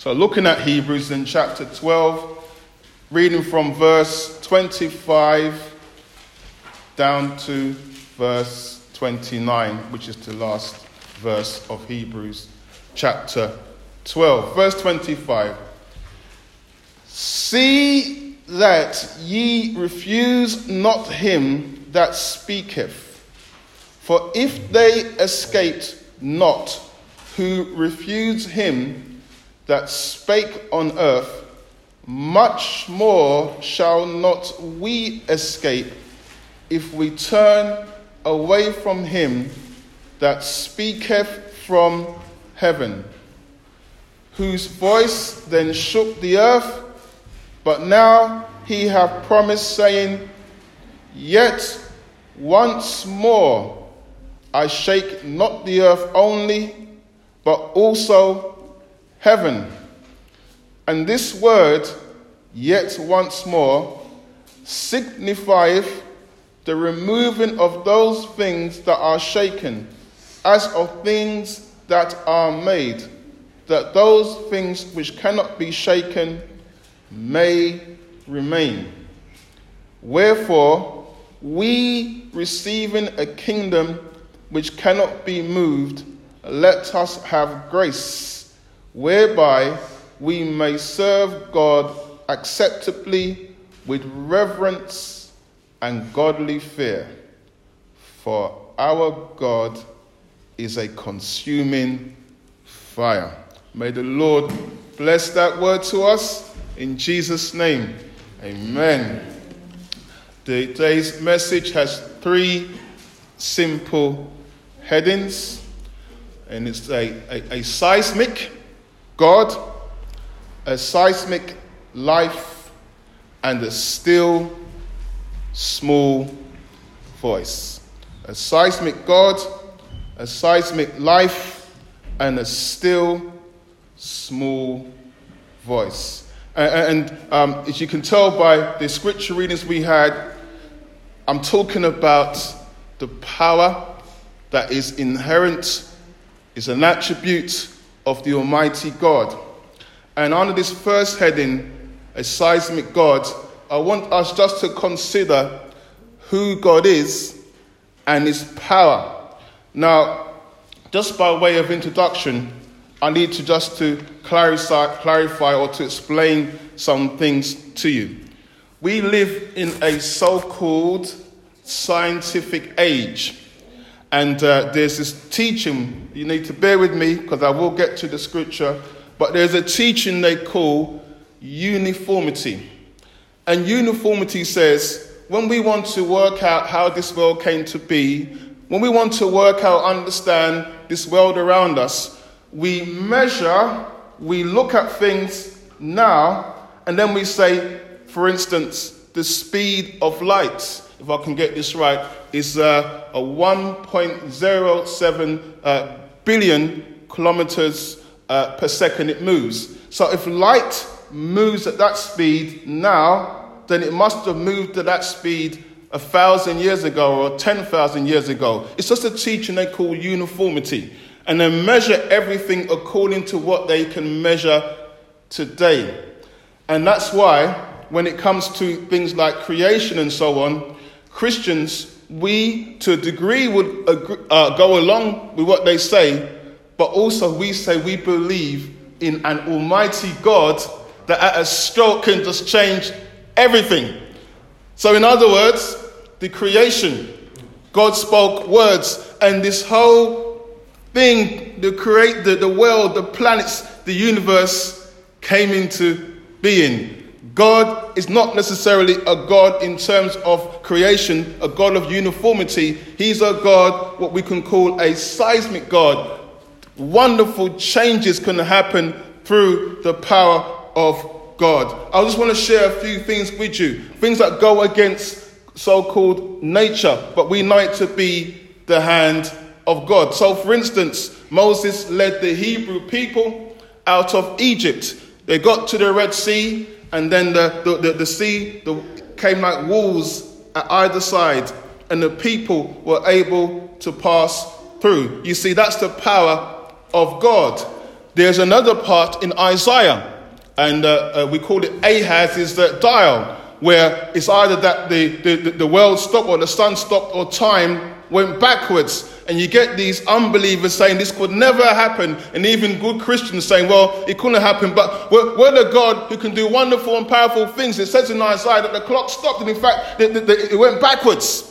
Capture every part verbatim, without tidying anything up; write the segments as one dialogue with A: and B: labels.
A: So looking at Hebrews in chapter twelve, reading from verse twenty-five down to verse twenty-nine, which is the last verse of Hebrews chapter twelve. Verse twenty-five. See that ye refuse not him that speaketh. For if they escaped not who refused him that spake on earth, much more shall not we escape if we turn away from him that speaketh from heaven, whose voice then shook the earth. But now he hath promised, saying, Yet once more I shake not the earth only, but also heaven. And this word, yet once more, signifieth the removing of those things that are shaken, as of things that are made, that those things which cannot be shaken may remain. Wherefore, we, receiving a kingdom which cannot be moved, let us have grace, whereby we may serve God acceptably with reverence and godly fear. For our God is a consuming fire. May the Lord bless that word to us in Jesus' name. Amen. Today's message has three simple headings, and it's a, a, a seismic God, a seismic life, and a still small voice. A seismic God, a seismic life, and a still small voice. And, and um, as you can tell by the scripture readings we had, I'm talking about the power that is inherent, is an attribute of the Almighty God. And under this first heading, a seismic God, I want us just to consider who God is and his power. Now, just by way of introduction, I need to just to clarify, clarify or to explain some things to you. We live in a so-called scientific age. And uh, there's this teaching, you need to bear with me because I will get to the scripture, but there's a teaching they call uniformity. And uniformity says, when we want to work out how this world came to be, when we want to work out, understand this world around us, we measure, we look at things now, and then we say, for instance, the speed of light, if I can get this right, is uh, a one point zero seven uh, billion kilometers uh, per second it moves. So if light moves at that speed now, then it must have moved at that speed a thousand years ago or ten thousand years ago. It's just a teaching they call uniformity. And they measure everything according to what they can measure today. And that's why when it comes to things like creation and so on, Christians, we, to a degree, would agree, uh, go along with what they say, but also we say we believe in an almighty God that at a stroke can just change everything. So in other words, the creation, God spoke words, and this whole thing, the create, the, the world, the planets, the universe came into being. God is not necessarily a God in terms of creation, a God of uniformity. He's a God, what we can call a seismic God. Wonderful changes can happen through the power of God. I just want to share a few things with you. Things that go against so-called nature, but we know it to be the hand of God. So, for instance, Moses led the Hebrew people out of Egypt. They got to the Red Sea, and then the, the, the, the sea the, came like walls at either side, and the people were able to pass through. You see, that's the power of God. There's another part in Isaiah, and uh, uh, we call it Ahaz's the dial, where it's either that the, the, the world stopped or the sun stopped or time went backwards. And you get these unbelievers saying this could never happen, and even good Christians saying, well, it couldn't happen, but we're, we're the God who can do wonderful and powerful things. It says in Isaiah that the clock stopped, and in fact, the, the, the, it went backwards.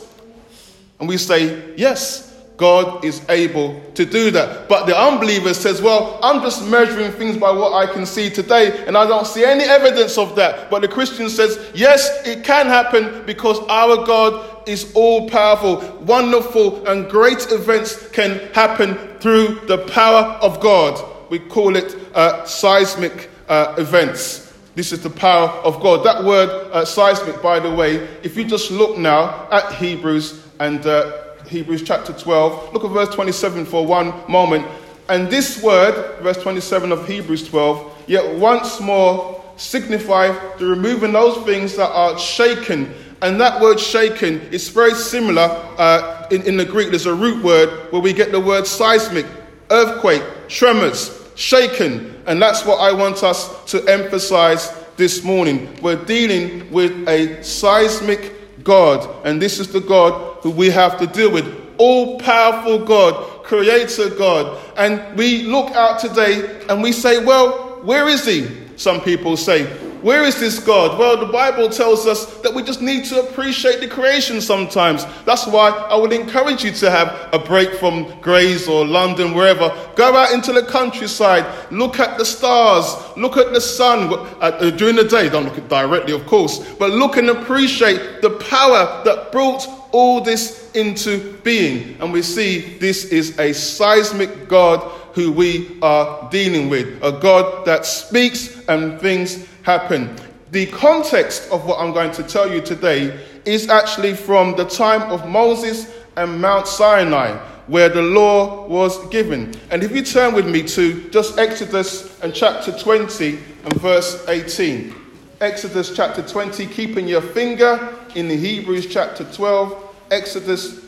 A: And we say, yes, God is able to do that. But the unbeliever says, well, I'm just measuring things by what I can see today, and I don't see any evidence of that. But the Christian says, yes, it can happen because our God is all powerful. Wonderful and great events can happen through the power of God. We call it uh, seismic uh, events. This is the power of God. That word uh, seismic, by the way, if you just look now at Hebrews and uh, Hebrews chapter twelve, look at verse twenty-seven for one moment. And this word, verse twenty-seven of Hebrews twelve, yet once more signify the removing those things that are shaken. And that word shaken is very similar uh, in, in the Greek. There's a root word where we get the word seismic, earthquake, tremors, shaken. And that's what I want us to emphasize this morning. We're dealing with a seismic God. And this is the God who we have to deal with. All-powerful God, creator God. And we look out today and we say, well, where is he? Some people say, where is this God? Well, the Bible tells us that we just need to appreciate the creation sometimes. That's why I would encourage you to have a break from Grays or London, wherever. Go out into the countryside, look at the stars, look at the sun uh, during the day. Don't look at it directly, of course, but look and appreciate the power that brought all this into being. And we see this is a seismic God who we are dealing with, a God that speaks and things happen. The context of what I'm going to tell you today is actually from the time of Moses and Mount Sinai, where the law was given. And if you turn with me to just Exodus and chapter twenty and verse eighteen. Exodus chapter twenty, keeping your finger in the Hebrews chapter twelve, Exodus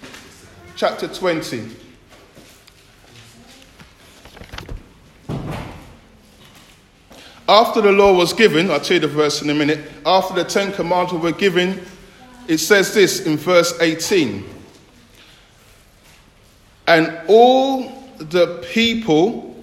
A: chapter twenty. After the law was given, I'll tell you the verse in a minute. After the Ten Commandments were given, it says this in verse eighteen. And all the people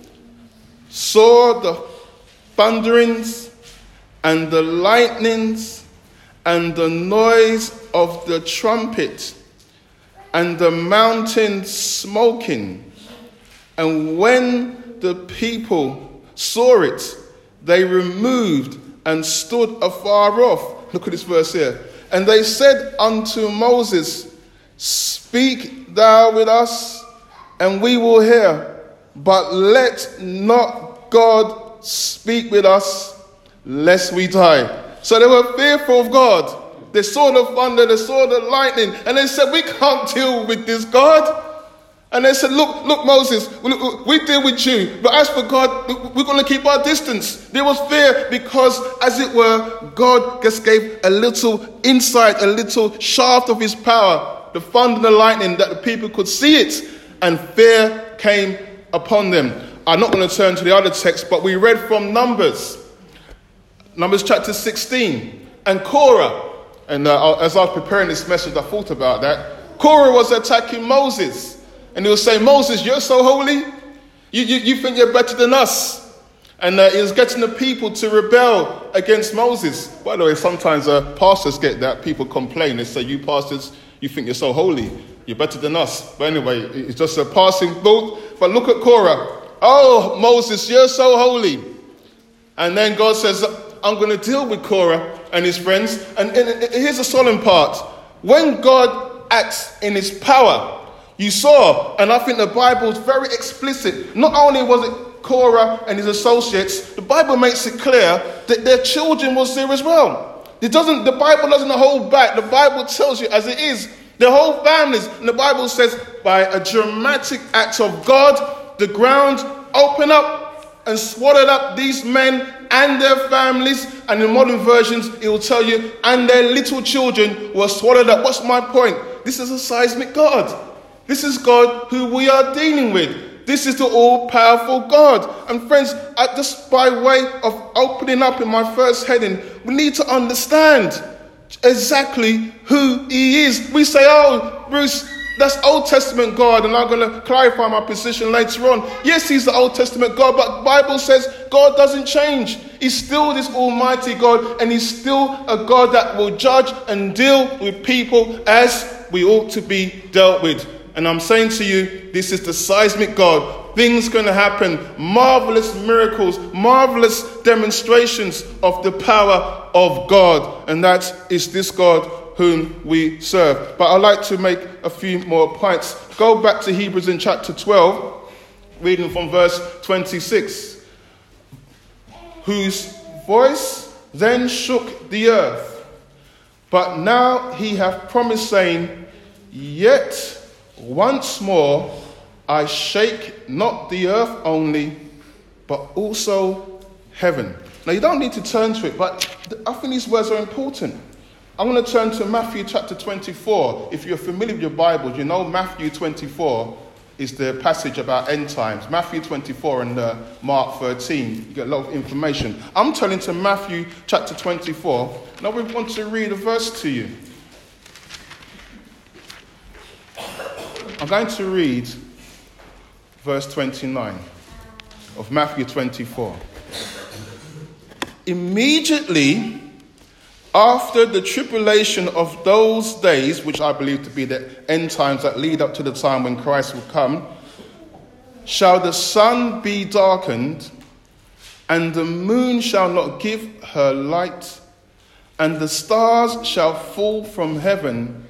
A: saw the thunderings and the lightnings and the noise of the trumpet and the mountain smoking. And when the people saw it, they removed and stood afar off. Look at this verse here. And they said unto Moses, speak thou with us, and we will hear. But let not God speak with us, lest we die. So they were fearful of God. They saw the thunder, they saw the lightning, and they said, we can't deal with this God. And they said, look, look, Moses, we, we deal with you. But as for God, we're going to keep our distance. There was fear because, as it were, God just gave a little insight, a little shaft of his power, the thunder and the lightning, that the people could see it. And fear came upon them. I'm not going to turn to the other text, but we read from Numbers. Numbers chapter sixteen. And Korah, and uh, as I was preparing this message, I thought about that. Korah was attacking Moses. And he was saying, Moses, you're so holy. You, you, you think you're better than us. And uh, he was getting the people to rebel against Moses. By the way, sometimes uh, pastors get that. People complain. They say, you pastors, you think you're so holy. You're better than us. But anyway, it's just a passing thought. But look at Korah. Oh, Moses, you're so holy. And then God says, I'm going to deal with Korah and his friends. And, and here's the solemn part. When God acts in his power, you saw, and I think the Bible is very explicit. Not only was it Korah and his associates, the Bible makes it clear that their children was there as well. It doesn't. The Bible doesn't hold back. The Bible tells you as it is. The whole families, and the Bible says, by a dramatic act of God, the ground opened up and swallowed up these men and their families. And in modern versions, it will tell you, and their little children were swallowed up. What's my point? This is a seismic God. This is God who we are dealing with. This is the all-powerful God. And friends, I, just by way of opening up in my first heading, we need to understand exactly who he is. We say, oh, Bruce, that's Old Testament God, and I'm going to clarify my position later on. Yes, he's the Old Testament God, but the Bible says God doesn't change. He's still this almighty God, and he's still a God that will judge and deal with people as we ought to be dealt with. And I'm saying to you, this is the seismic God. Things going to happen, marvelous miracles, marvelous demonstrations of the power of God. And that is this God whom we serve. But I'd like to make a few more points. Go back to Hebrews in chapter twelve, reading from verse twenty-six. Whose voice then shook the earth, but now he hath promised, saying, Yet once more I shake not the earth only, but also heaven. Now you don't need to turn to it, but I think these words are important. I'm going to turn to Matthew chapter twenty-four. If you're familiar with your Bible, you know Matthew twenty-four is the passage about end times. Matthew twenty-four and uh, Mark thirteen. You get a lot of information. I'm turning to Matthew chapter twenty-four. Now we want to read a verse to you. I'm going to read verse twenty-nine of Matthew twenty-four. Immediately after the tribulation of those days, which I believe to be the end times that lead up to the time when Christ will come, shall the sun be darkened, and the moon shall not give her light, and the stars shall fall from heaven,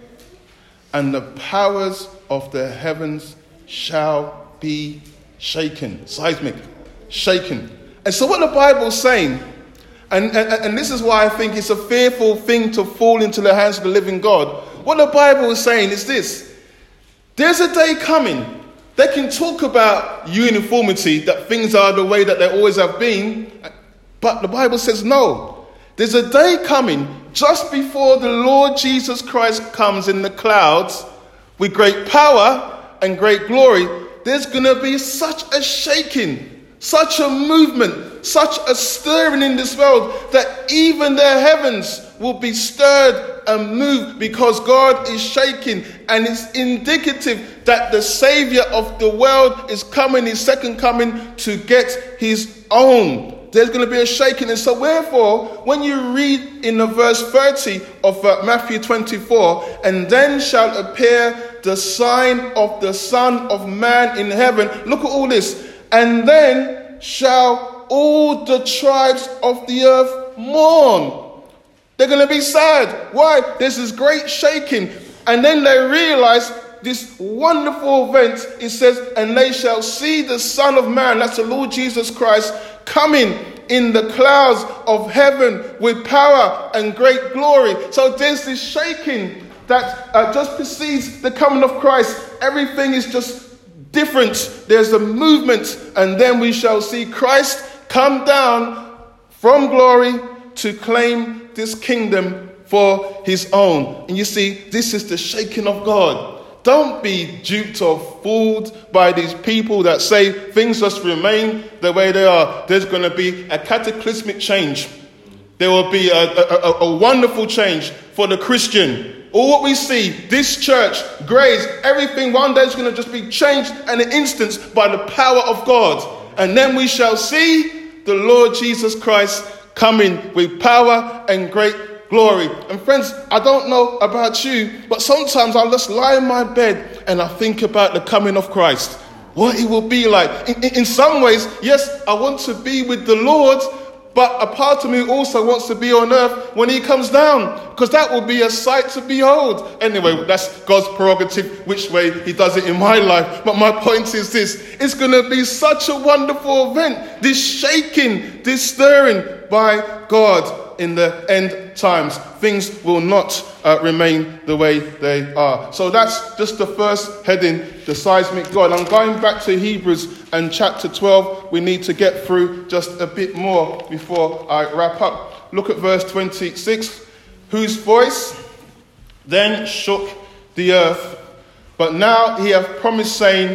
A: and the powers of the heavens shall be shaken. Seismic. Shaken. And so what the Bible is saying, And, and, and this is why I think it's a fearful thing to fall into the hands of the living God. What the Bible is saying is this. There's a day coming. They can talk about uniformity, that things are the way that they always have been. But the Bible says no. There's a day coming just before the Lord Jesus Christ comes in the clouds with great power and great glory. There's going to be such a shaking, such a movement, such a stirring in this world that even the heavens will be stirred and moved because God is shaking. And it's indicative that the Savior of the world is coming, his second coming, to get his own. There's going to be a shaking. And so wherefore, when you read in the verse thirty of uh, Matthew twenty-four, and then shall appear the sign of the Son of Man in heaven. Look at all this. And then shall all the tribes of the earth mourn. They're going to be sad. Why? There's this great shaking. And then they realize this wonderful event. It says, and they shall see the Son of Man, that's the Lord Jesus Christ, coming in the clouds of heaven with power and great glory. So there's this shaking that uh, just precedes the coming of Christ. Everything is just different. There's a movement, and then we shall see Christ come down from glory to claim this kingdom for his own. And you see, this is the shaking of God. Don't be duped or fooled by these people that say things just remain the way they are. There's going to be a cataclysmic change. There will be a, a, a, a wonderful change for the Christian. All what we see, this church, Grace, everything one day is going to just be changed in an instant by the power of God. And then we shall see the Lord Jesus Christ coming with power and great glory. And friends, I don't know about you, but sometimes I'll just lie in my bed and I think about the coming of Christ. What it will be like. In, in, in some ways, yes, I want to be with the Lord, but a part of me also wants to be on earth when he comes down, because that will be a sight to behold. Anyway, that's God's prerogative, which way he does it in my life. But my point is this. It's going to be such a wonderful event. This shaking, this stirring by God in the end times. Things will not uh, remain the way they are. So that's just the first heading, the seismic God. I'm going back to Hebrews and chapter twelve. We need to get through just a bit more before I wrap up. Look at verse twenty-six. Whose voice then shook the earth, but now he hath promised, saying,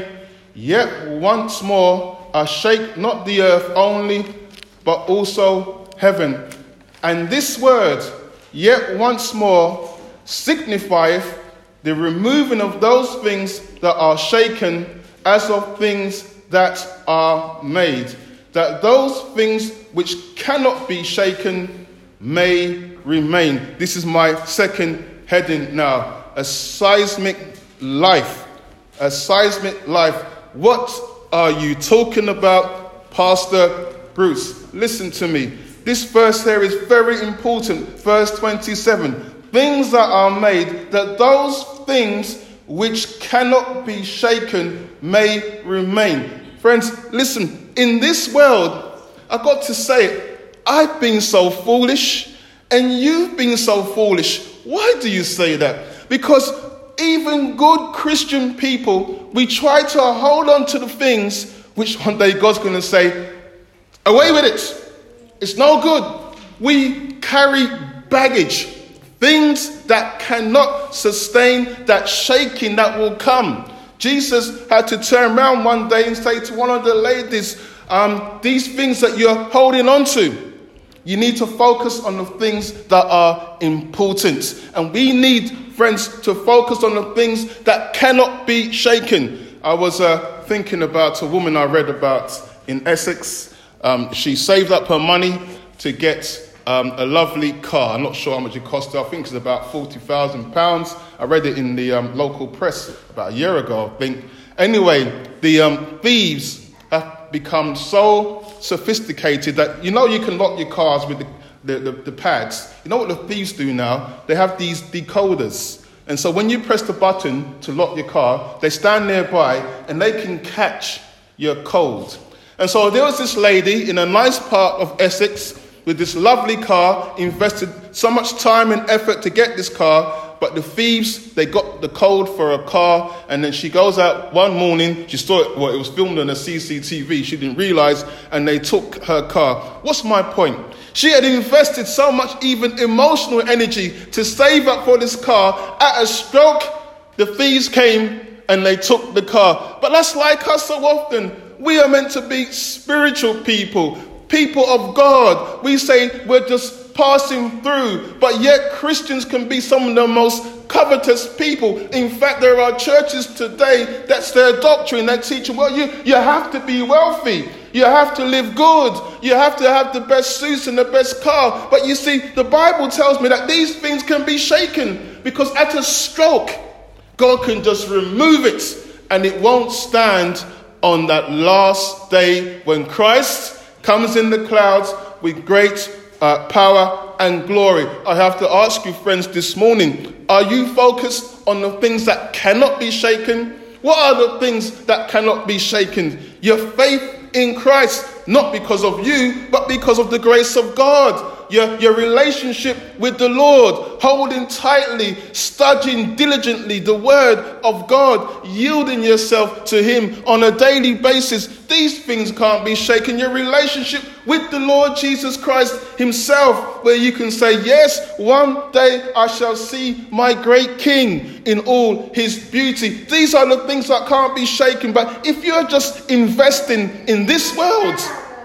A: yet once more I shake not the earth only, but also heaven. And this word, yet once more, signifieth the removing of those things that are shaken, as of things that are made, that those things which cannot be shaken may remain. This is my second heading now. A seismic life. A seismic life. What are you talking about, Pastor Bruce? Listen to me. This verse here is very important. Verse twenty-seven. Things that are made, that those things which cannot be shaken may remain. Friends, listen, in this world, I've got to say, I've been so foolish, and you've been so foolish. Why do you say that? Because even good Christian people, we try to hold on to the things which one day God's going to say, away with it. It's no good. We carry baggage, things that cannot sustain that shaking that will come. Jesus had to turn around one day and say to one of the ladies, um, these things that you're holding on to, you need to focus on the things that are important. And we need, friends, to focus on the things that cannot be shaken. I was uh, thinking about a woman I read about in Essex. Um, she saved up her money to get um, a lovely car. I'm not sure how much it cost her. I think it's about forty thousand pounds. I read it in the um, local press about a year ago, I think. Anyway, the um, thieves have become so sophisticated that, you know, you can lock your cars with the, the, the, the pads. You know what the thieves do now? They have these decoders. And so when you press the button to lock your car, they stand nearby and they can catch your code. And so there was this lady in a nice part of Essex with this lovely car, invested so much time and effort to get this car, but the thieves, they got the code for a car, and then she goes out one morning, she saw it, well, it was filmed on a C C T V, she didn't realize, and they took her car. What's my point? She had invested so much even emotional energy to save up for this car. At a stroke, the thieves came and they took the car. But that's like us so often. We are meant to be spiritual people, people of God. We say we're just passing through, but yet Christians can be some of the most covetous people. In fact, there are churches today, that's their doctrine, they're teaching, well, you, you have to be wealthy, you have to live good, you have to have the best suits and the best car. But you see, the Bible tells me that these things can be shaken, because at a stroke, God can just remove it, and it won't stand on that last day when Christ comes in the clouds with great uh, power and glory. I have to ask you, friends, this morning, are you focused on the things that cannot be shaken? What are the things that cannot be shaken? Your faith in Christ, not because of you, but because of the grace of God. Your, your relationship with the Lord, holding tightly, studying diligently the word of God, yielding yourself to him on a daily basis. These things can't be shaken. Your relationship with the Lord Jesus Christ himself, where you can say, yes, one day I shall see my great King in all his beauty. These are the things that can't be shaken. But if you're just investing in this world,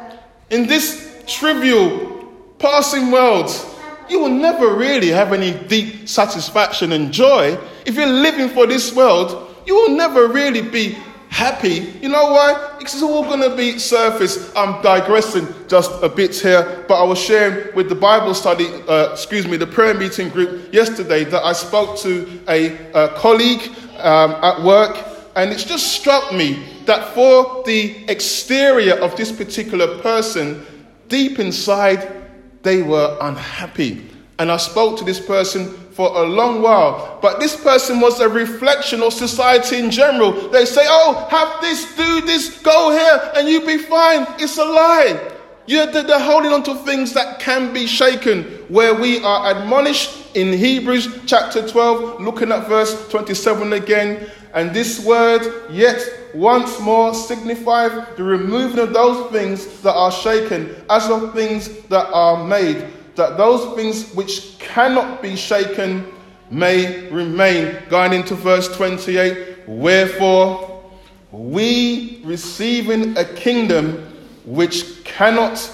A: in this trivial passing world, you will never really have any deep satisfaction and joy. If you're living for this world, you will never really be happy. You know why? It's all going to be surface. I'm digressing just a bit here, but I was sharing with the Bible study, uh, excuse me, the prayer meeting group yesterday that I spoke to a, a colleague um, at work, and it's just struck me that for the exterior of this particular person, deep inside, they were unhappy. And I spoke to this person for a long while. But this person was a reflection of society in general. They say, oh, have this, do this, go here, and you'll be fine. It's a lie. You're, they're holding on to things that can be shaken, where we are admonished in Hebrews chapter twelve, looking at verse twenty-seven again. And this word, yet once more, signifies the removing of those things that are shaken, as of things that are made, that those things which cannot be shaken may remain. Going into verse twenty-eight, wherefore, we receiving a kingdom which cannot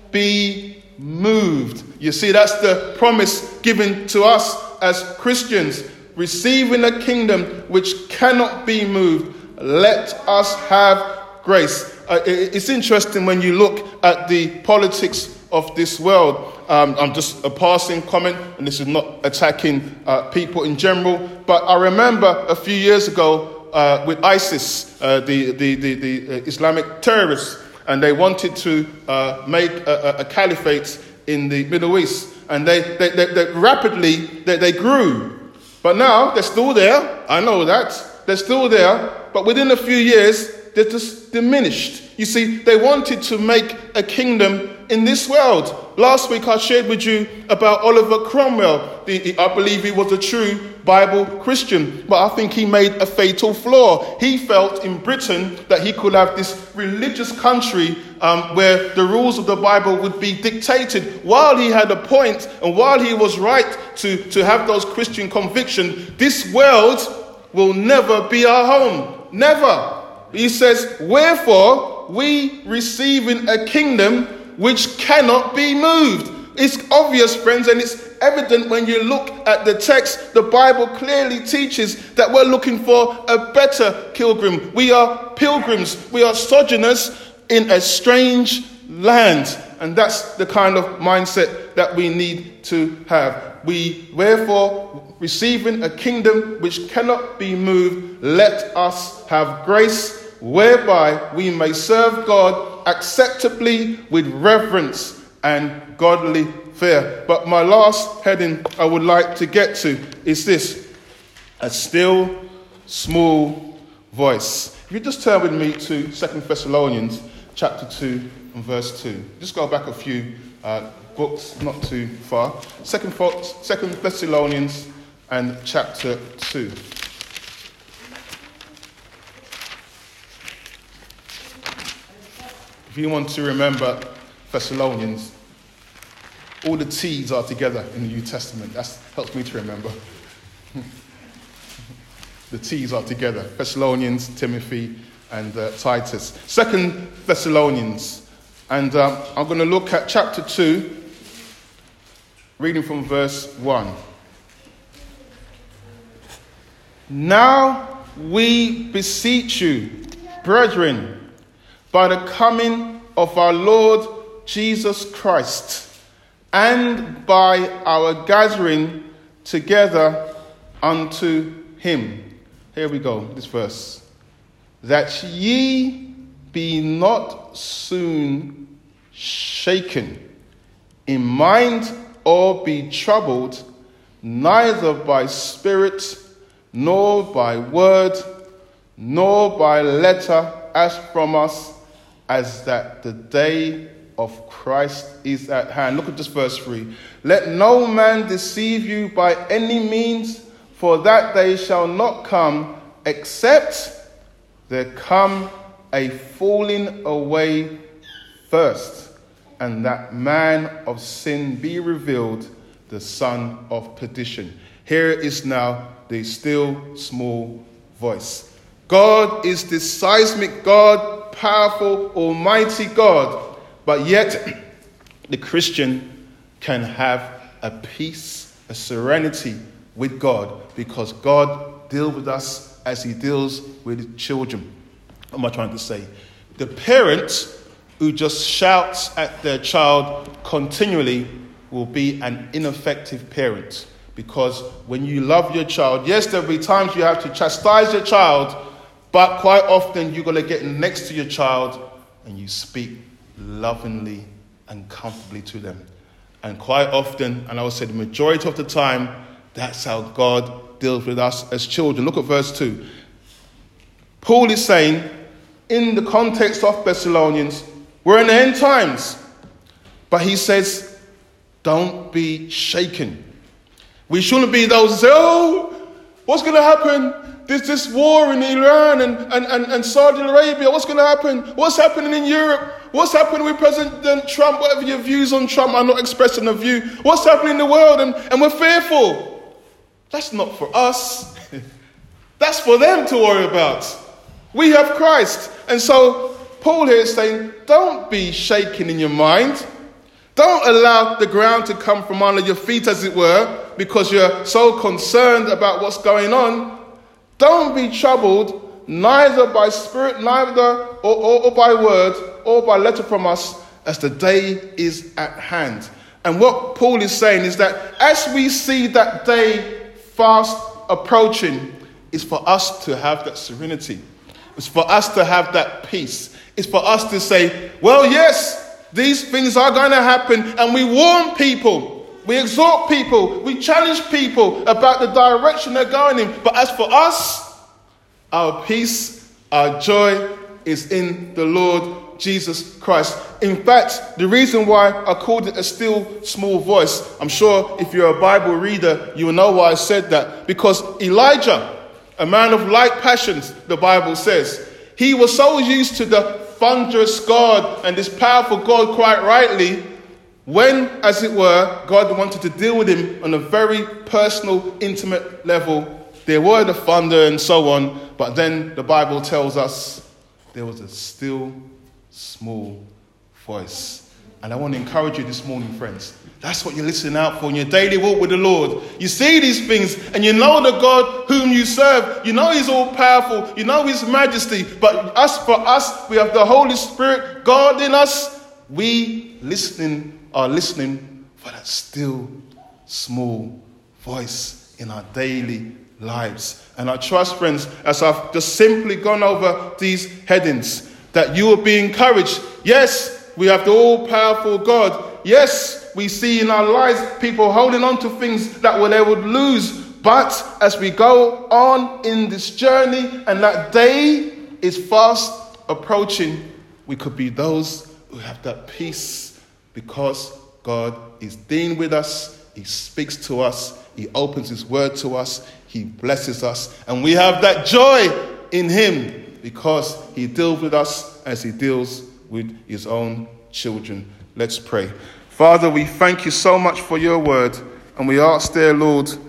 A: be moved. You see, that's the promise given to us as Christians. Receiving a kingdom which cannot be moved. Let us have grace. Uh, it, it's interesting when you look at the politics of this world. Um, I'm just a passing comment, and this is not attacking uh, people in general. But I remember a few years ago uh, with ISIS, uh, the, the, the, the Islamic terrorists, and they wanted to uh, make a, a, a caliphate in the Middle East. And they, they, they, they rapidly, they, they grew. But now they're still there. I know that. They're still there. But within a few years, they're just diminished. You see, they wanted to make a kingdom in this world. Last week I shared with you about Oliver Cromwell. The, I believe he was a true Bible Christian, but I think he made a fatal flaw. He felt in Britain that he could have this religious country um, where the rules of the Bible would be dictated. While he had a point and while he was right to, to have those Christian convictions, this world will never be our home. Never. He says, wherefore we receiving a kingdom which cannot be moved. It's obvious, friends, and it's evident when you look at the text. The Bible clearly teaches that we're looking for a better pilgrim. We are pilgrims. We are sojourners in a strange land. And that's the kind of mindset that we need to have. We, wherefore, receiving a kingdom which cannot be moved, let us have grace whereby we may serve God acceptably with reverence and godly fear. But my last heading I would like to get to is this: a still small voice. If you just turn with me to Second Thessalonians chapter two and verse two. Just go back a few uh, books, not too far. Second, Second Thessalonians and chapter two. If you want to remember Thessalonians, all the T's are together in the New Testament. That helps me to remember. The T's are together. Thessalonians, Timothy, and uh, Titus. Second Thessalonians. And uh, I'm going to look at chapter two, reading from verse one. Now we beseech you, brethren, by the coming of our Lord Jesus Christ, and by our gathering together unto him. Here we go, this verse. That ye be not soon shaken in mind or be troubled, neither by spirit, nor by word, nor by letter as from us, as that the day of Christ is at hand. Look at this verse three. Let no man deceive you by any means, for that day shall not come, except there come a falling away first, and that man of sin be revealed, the son of perdition. Here is now the still small voice. God is the seismic God, powerful, almighty God, but yet the Christian can have a peace, a serenity with God, because God deals with us as he deals with children. What am I trying to say? The parent who just shouts at their child continually will be an ineffective parent, because when you love your child, yes, there will be times you have to chastise your child, but quite often you're going to get next to your child and you speak lovingly and comfortably to them. And quite often, and I would say the majority of the time, that's how God deals with us as children. Look at verse two. Paul is saying, in the context of Thessalonians, we're in the end times. But he says, don't be shaken. We shouldn't be those who say, oh, what's going to happen? There's this war in Iran and, and, and, and Saudi Arabia. What's going to happen? What's happening in Europe? What's happening with President Trump? Whatever your views on Trump, I'm not expressing a view. What's happening in the world? And, and we're fearful. That's not for us. That's for them to worry about. We have Christ. And so Paul here is saying, don't be shaken in your mind. Don't allow the ground to come from under your feet, as it were, because you're so concerned about what's going on. Don't be troubled, neither by spirit, neither or, or, or by word, or by letter from us, as the day is at hand. And what Paul is saying is that as we see that day fast approaching, it's for us to have that serenity. It's for us to have that peace. It's for us to say, well, yes, these things are going to happen, and we warn people, we exhort people, we challenge people about the direction they're going in. But as for us, our peace, our joy is in the Lord Jesus Christ. In fact, the reason why I called it a still small voice, I'm sure if you're a Bible reader, you will know why I said that. Because Elijah, a man of like passions, the Bible says, he was so used to the thunderous God and this powerful God, quite rightly, when, as it were, God wanted to deal with him on a very personal, intimate level. There were the thunder and so on, but then the Bible tells us there was a still small voice. And I want to encourage you this morning, friends. That's what you're listening out for in your daily walk with the Lord. You see these things and you know the God whom you serve. You know he's all powerful. You know his majesty. But us, for us, we have the Holy Spirit, God in us. We listening are listening for that still small voice in our daily lives. And I trust, friends, as I've just simply gone over these headings, that you will be encouraged. Yes, we have the all-powerful God. Yes, we see in our lives people holding on to things that they would lose. But as we go on in this journey and that day is fast approaching, we could be those who have that peace because God is dealing with us. He speaks to us. He opens his word to us. He blesses us. And we have that joy in him because he deals with us as he deals with his own children. Let's pray. Father, we thank you so much for your word, and we ask, dear Lord,